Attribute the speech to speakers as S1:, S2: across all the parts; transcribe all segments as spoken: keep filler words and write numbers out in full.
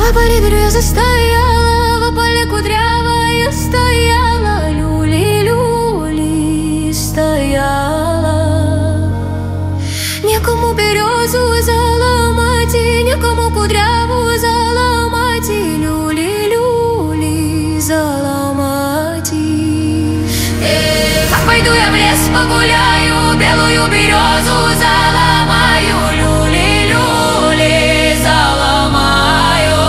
S1: В поле береза стояла, в поле кудрявая стояла, люли-люли стояла. Некому березу заломать, и некому кудряву заломать, и люли-люли заломать. Эх, пойду я в лес погуляю, белую березу заломаю, люли-люли заломаю.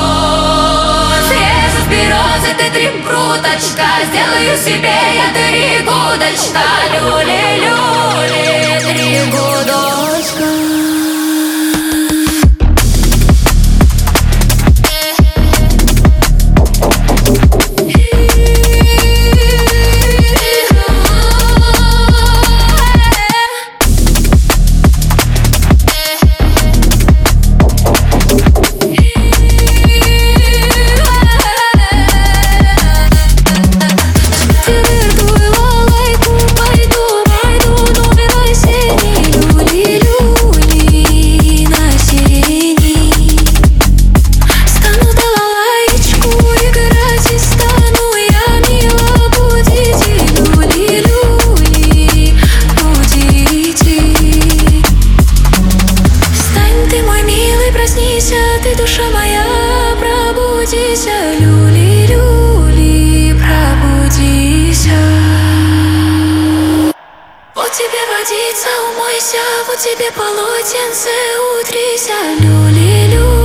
S1: Срежу с березы ты три пруточка, сделаю себе я три гудочка, люли-люли три гудочка. Ты, душа моя, пробудися, люли-люли, пробудися. Вот тебе водица, умойся, вот тебе полотенце, утрися, люли-люли.